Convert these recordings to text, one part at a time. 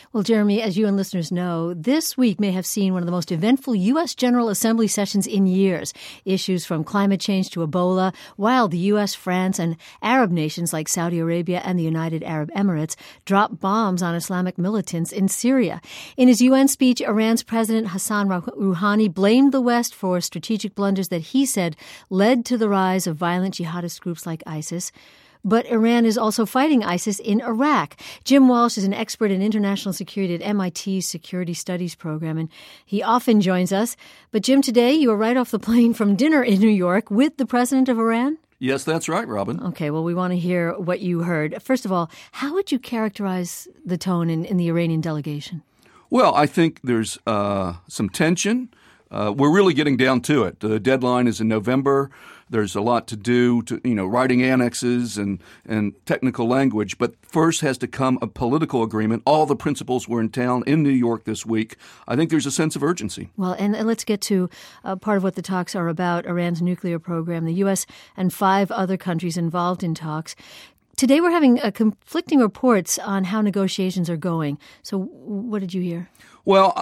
Well, Jeremy, as you and listeners know, this week may have seen one of the most eventful U.S. General Assembly sessions in years. Issues from climate change to Ebola, while the U.S., France, and Arab nations like Saudi Arabia and the United Arab Emirates dropped bombs on Islamic militants in Syria. In his UN speech, Iran's President Hassan Rouhani blamed the West for strategic blunders that he said led to the rise of violent jihadist groups like ISIS. But Iran is also fighting ISIS in Iraq. Jim Walsh is an expert in international security at MIT's Security Studies program, and he often joins us. But Jim, today you were right off the plane from dinner in New York with the president of Iran? Yes, that's right, Robin. Okay, well, we want to hear what you heard. First of all, how would you characterize the tone in the Iranian delegation? Well, I think there's some tension. We're really getting down to it. The deadline is in November. There's a lot to do, writing annexes and technical language. But first has to come a political agreement. All the principals were in town in New York this week. I think there's a sense of urgency. Well, and let's get to part of what the talks are about, Iran's nuclear program, the U.S. and 5 other countries involved in talks. Today we're having conflicting reports on how negotiations are going. So what did you hear? Well,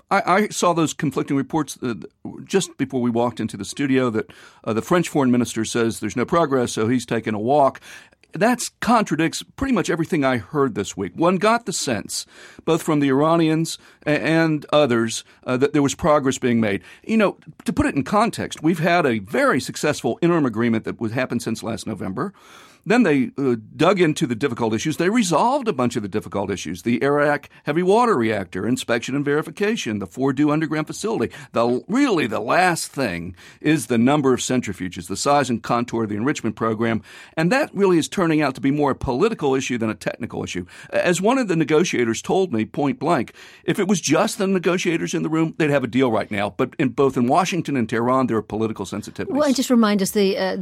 I saw those conflicting reports just before we walked into the studio that the French foreign minister says there's no progress, so he's taking a walk. That contradicts pretty much everything I heard this week. One got the sense, both from the Iranians and others, that there was progress being made. To put it in context, we've had a very successful interim agreement that would happen since last November. Then they dug into the difficult issues. They resolved a bunch of the difficult issues. The Arak heavy water reactor, inspection and verification, the Fordow underground facility. Really the last thing is the number of centrifuges, the size and contour of the enrichment program. And that really is turning out to be more a political issue than a technical issue. As one of the negotiators told me point blank, if it was just the negotiators in the room, they'd have a deal right now. But both in Washington and Tehran, there are political sensitivities. Well, and just remind us,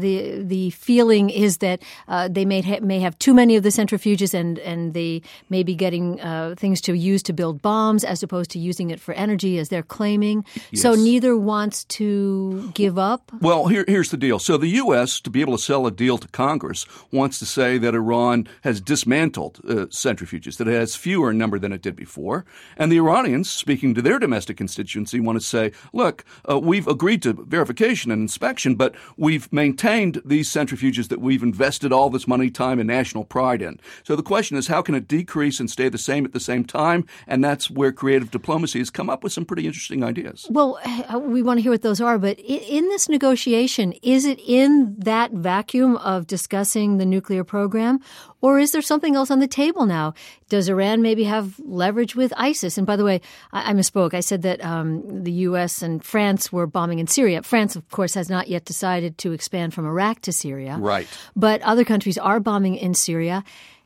the feeling is that they may have too many of the centrifuges and they may be getting things to use to build bombs as opposed to using it for energy, as they're claiming. Yes. So neither wants to give up? Well, here's the deal. So the U.S., to be able to sell a deal to Congress, wants to say that Iran has dismantled centrifuges, that it has fewer in number than it did before. And the Iranians, speaking to their domestic constituency, want to say, look, we've agreed to verification and inspection, but we've maintained these centrifuges that we've invested all this money, time, and national pride in. So the question is, how can it decrease and stay the same at the same time? And that's where creative diplomacy has come up with some pretty interesting ideas. Well, we want to hear what those are, but in this negotiation, is it in that vacuum of discussing the nuclear program, or is there something else on the table now? Does Iran maybe have leverage with ISIS? And by the way, I misspoke. I said that the U.S. and France were bombing in Syria. France, of course, has not yet decided to expand from Iraq to Syria. Right. But other countries are bombing in Syria.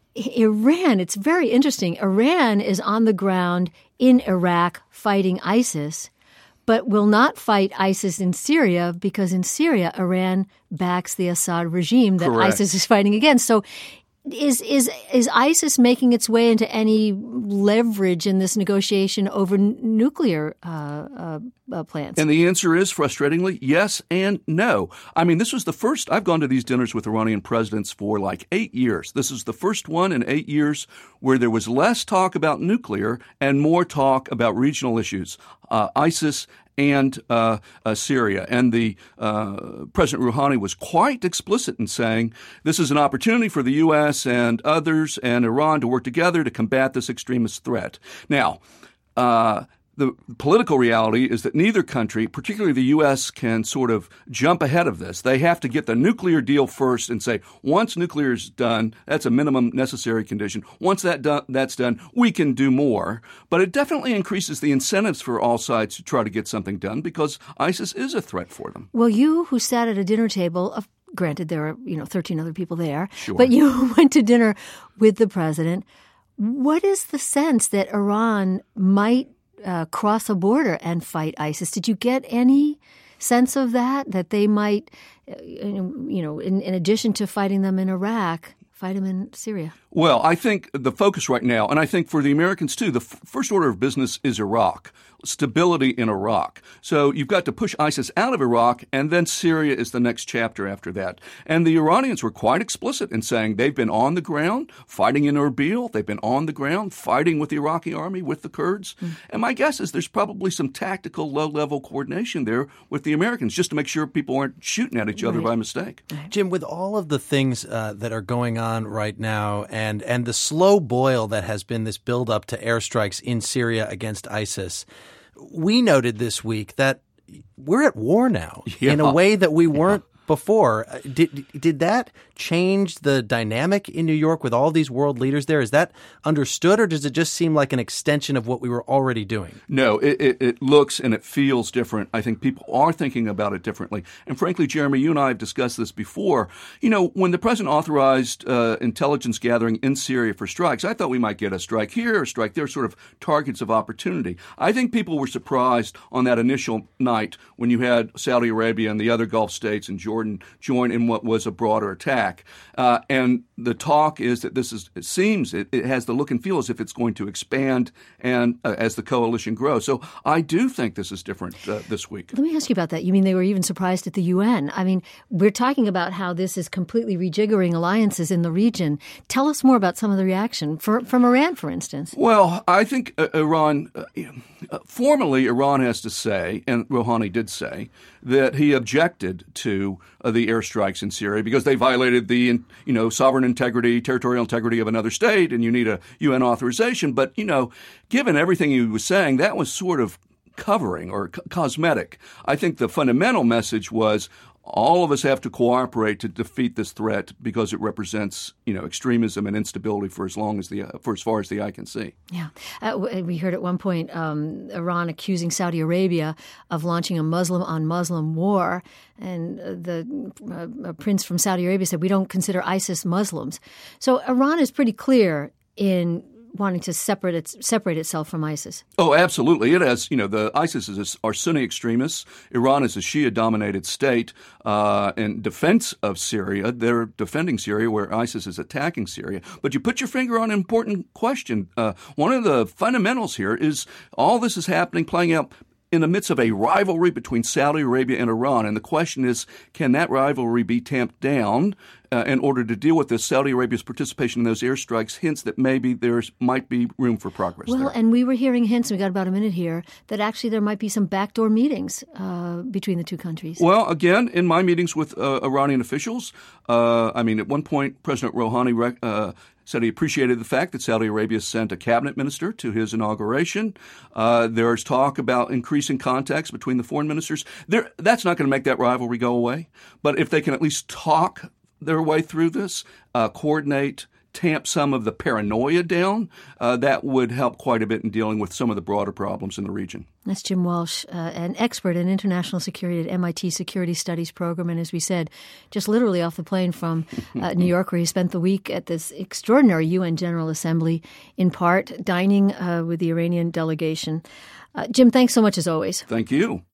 Iran, it's very interesting. Iran is on the ground in Iraq fighting ISIS, but will not fight ISIS in Syria because in Syria, Iran backs the Assad regime that Correct. ISIS is fighting against. So is ISIS making its way into any leverage in this negotiation over nuclear plants? And the answer is, frustratingly, yes and no. I mean, this was the first – I've gone to these dinners with Iranian presidents for like 8 years. This is the first one in 8 years where there was less talk about nuclear and more talk about regional issues, ISIS and Syria. And the President Rouhani was quite explicit in saying this is an opportunity for the U.S. and others and Iran to work together to combat this extremist threat. Now, the political reality is that neither country, particularly the U.S., can sort of jump ahead of this. They have to get the nuclear deal first and say, once nuclear is done, that's a minimum necessary condition. Once that's done, we can do more. But it definitely increases the incentives for all sides to try to get something done because ISIS is a threat for them. Well, you who sat at a dinner table, granted there are 13 other people there, Sure. But you went to dinner with the president. What is the sense that Iran might cross a border and fight ISIS? Did you get any sense of that they might, in addition to fighting them in Iraq, fight them in Syria? Well, I think the focus right now, and I think for the Americans too, the first order of business is Iraq, stability in Iraq. So you've got to push ISIS out of Iraq, and then Syria is the next chapter after that. And the Iranians were quite explicit in saying they've been on the ground fighting in Erbil. They've been on the ground fighting with the Iraqi army, with the Kurds. And my guess is there's probably some tactical low-level coordination there with the Americans just to make sure people aren't shooting at each other by mistake. Jim, with all of the things that are going on right now and the slow boil that has been this buildup to airstrikes in Syria against ISIS, we noted this week that we're at war now in a way that we weren't before. Did that change the dynamic in New York with all these world leaders there? Is that understood, or does it just seem like an extension of what we were already doing? No, it looks and it feels different. I think people are thinking about it differently. And frankly, Jeremy, you and I have discussed this before. You know, when the president authorized intelligence gathering in Syria for strikes, I thought we might get a strike here, a strike there, sort of targets of opportunity. I think people were surprised on that initial night when you had Saudi Arabia and the other Gulf states and Jordan join in what was a broader attack. And the talk is that it has the look and feel as if it's going to expand and as the coalition grows. So I do think this is different this week. Let me ask you about that. You mean they were even surprised at the UN? I mean, we're talking about how this is completely rejiggering alliances in the region. Tell us more about some of the reaction from Iran, for instance. Well, I think Iran, formally Iran has to say, and Rouhani did say, that he objected to the airstrikes in Syria because they violated the sovereign integrity, territorial integrity of another state, and you need a UN authorization. But, given everything he was saying, that was sort of covering or cosmetic. I think the fundamental message was all of us have to cooperate to defeat this threat because it represents, extremism and instability for as far as the eye can see. Yeah. We heard at one point Iran accusing Saudi Arabia of launching a Muslim-on-Muslim war. And the prince from Saudi Arabia said, we don't consider ISIS Muslims. So Iran is pretty clear in wanting to separate itself from ISIS. Oh, absolutely. It has, the ISIS are Sunni extremists. Iran is a Shia-dominated state in defense of Syria. They're defending Syria where ISIS is attacking Syria. But you put your finger on an important question. One of the fundamentals here is all this is happening, playing out in the midst of a rivalry between Saudi Arabia and Iran. And the question is, can that rivalry be tamped down in order to deal with this? Saudi Arabia's participation in those airstrikes hints that maybe there might be room for progress there. Well, and we were hearing hints, we got about a minute here, that actually there might be some backdoor meetings between the two countries. Well, again, in my meetings with Iranian officials, at one point, President Rouhani said he appreciated the fact that Saudi Arabia sent a cabinet minister to his inauguration. There's talk about increasing contacts between the foreign ministers. That's not going to make that rivalry go away. But if they can at least talk their way through this, coordinate, tamp some of the paranoia down, that would help quite a bit in dealing with some of the broader problems in the region. That's Jim Walsh, an expert in international security at MIT Security Studies program. And as we said, just literally off the plane from New York, where he spent the week at this extraordinary UN General Assembly, in part dining with the Iranian delegation. Jim, thanks so much as always. Thank you.